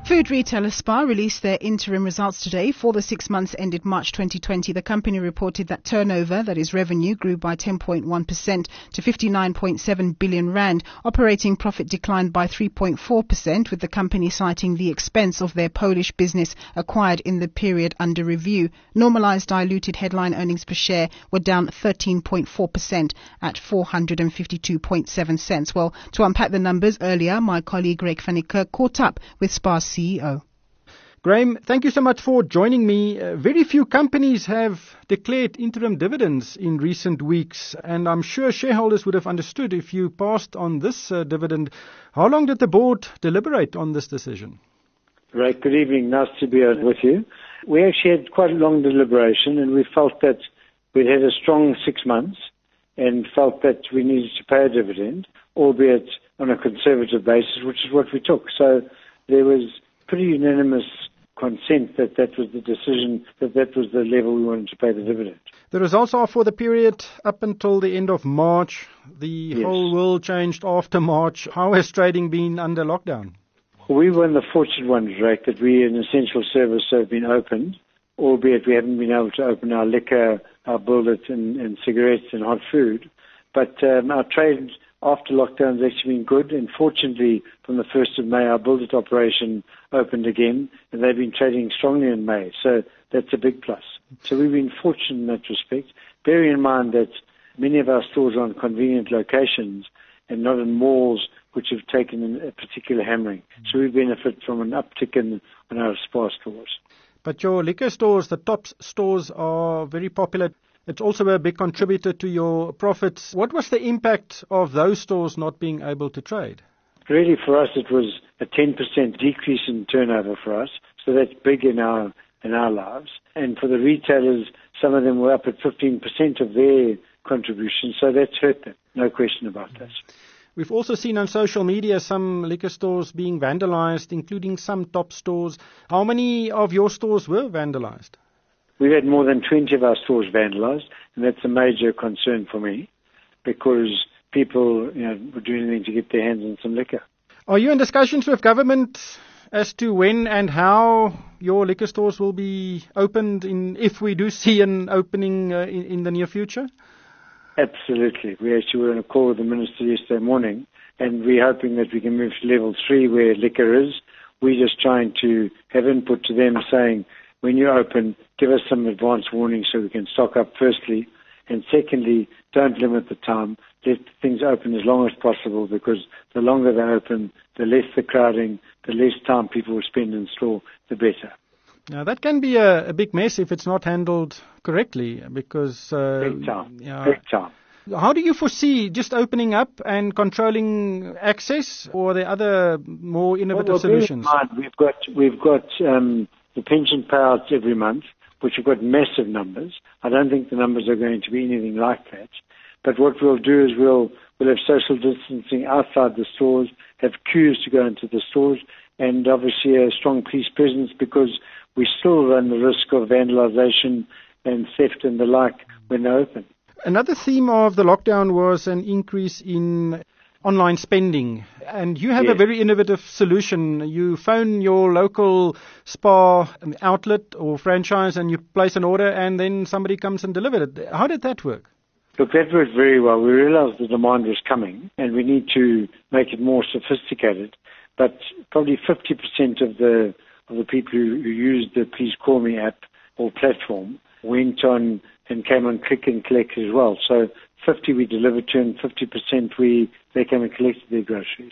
Food retailer Spar released their interim results today for the 6 months ended March 2020. The company reported that turnover, that is revenue, grew by 10.1% to 59.7 billion rand. Operating profit declined by 3.4%, with the company citing the expense of their Polish business acquired in the period under review. Normalized diluted headline earnings per share were down 13.4% at 452.7 cents. Well, to unpack the numbers earlier, my colleague Greg van Niekerk caught up with Spar's CEO. Graham, thank you so much for joining me. Very few companies have declared interim dividends in recent weeks, and I'm sure shareholders would have understood if you passed on this dividend. How long did the board deliberate on this decision? Right, good evening. Nice to be with you. We actually had quite a long deliberation, and we felt that we'd had a strong 6 months and felt that we needed to pay a dividend, albeit on a conservative basis, which is what we took. So there was pretty unanimous consent that that was the decision, that was the level we wanted to pay the dividend. The results are for the period up until the end of March. The whole world changed after March. How has trading been under lockdown? We were in the fortunate ones, right, that we in essential service have been opened, albeit we haven't been able to open our liquor, our bullets and cigarettes and hot food. But our trade after lockdown has actually been good, and fortunately from the 1st of May our bullet operation opened again, and they've been trading strongly in May, so that's a big plus. So we've been fortunate in that respect, bearing in mind that many of our stores are on convenient locations and not in malls which have taken a particular hammering. So we benefit from an uptick in our Spar stores. But your liquor stores, the Tops stores, are very popular. It's also a big contributor to your profits. What was the impact of those stores not being able to trade? Really, for us, it was a 10% decrease in turnover for us. So that's big in our lives. And for the retailers, some of them were up at 15% of their contribution. So that's hurt them. No question about that. We've also seen on social media some liquor stores being vandalized, including some Top stores. How many of your stores were vandalized? We've had more than 20 of our stores vandalized, and that's a major concern for me because people were doing anything to get their hands on some liquor. Are you in discussions with government as to when and how your liquor stores will be opened if we do see an opening in the near future? Absolutely. We actually were on a call with the Minister yesterday morning, and we're hoping that we can move to level 3 where liquor is. We're just trying to have input to them saying, when you open, give us some advance warning so we can stock up firstly. And secondly, don't limit the time. Let things open as long as possible, because the longer they open, the less the crowding, the less time people will spend in store, the better. Now, that can be a big mess if it's not handled correctly, because... Big time. Big time. How do you foresee just opening up and controlling access, or are there other more innovative solutions? We've got the pension payouts every month, which have got massive numbers. I don't think the numbers are going to be anything like that. But what we'll do is we'll have social distancing outside the stores, have queues to go into the stores, and obviously a strong police presence, because we still run the risk of vandalization and theft and the like when they open. Another theme of the lockdown was an increase in online spending, and you have a very innovative solution. You phone your local Spar outlet or franchise and you place an order, and then somebody comes and delivers it. How did that work? Look, that worked very well. We realized the demand was coming and we need to make it more sophisticated, but probably 50% of the people who used the Please Call Me app or platform went on and came on Click and Collect as well. So 50 we delivered to, and 50% they came and collected their groceries.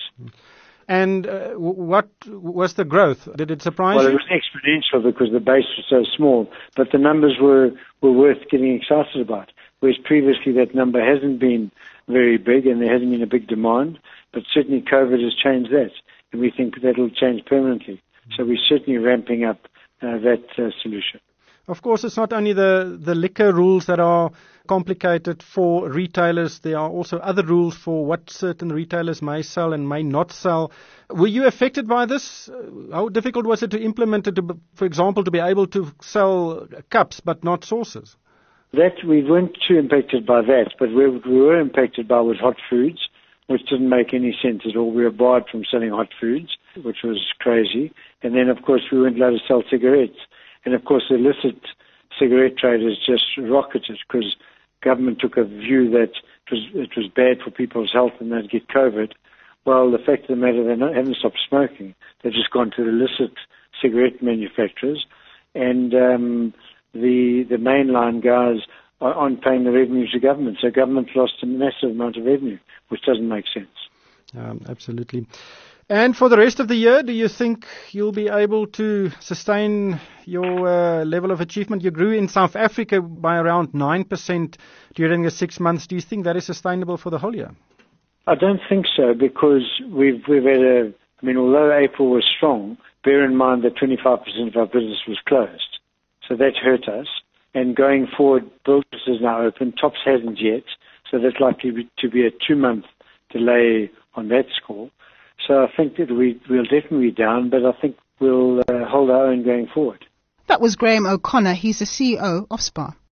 And what was the growth? Did it surprise you? Well, it was exponential because the base was so small, but the numbers were worth getting excited about. Whereas previously that number hasn't been very big and there hasn't been a big demand, but certainly COVID has changed that, and we think that will change permanently. So we're certainly ramping up that solution. Of course, it's not only the liquor rules that are complicated for retailers. There are also other rules for what certain retailers may sell and may not sell. Were you affected by this? How difficult was it to implement it, for example, to be able to sell cups but not sauces? That we weren't too impacted by that, but we were impacted by was hot foods, which didn't make any sense at all. We were barred from selling hot foods. which was crazy. And then, of course, we weren't allowed to sell cigarettes. And, of course, the illicit cigarette traders just rocketed because government took a view that it was bad for people's health and they'd get COVID. Well, the fact of the matter, they haven't stopped smoking. They've just gone to the illicit cigarette manufacturers. And the mainline guys aren't paying the revenue to government. So government lost a massive amount of revenue, which doesn't make sense. Absolutely. And for the rest of the year, do you think you'll be able to sustain your level of achievement? You grew in South Africa by around 9% during the 6 months. Do you think that is sustainable for the whole year? I don't think so, because we've had although April was strong, bear in mind that 25% of our business was closed. So that hurt us. And going forward, Builders is now open. Tops hasn't yet. So there's likely to be a 2-month delay on that score. So I think that we'll definitely be down, but I think we'll hold our own going forward. That was Graham O'Connor. He's the CEO of SPAR.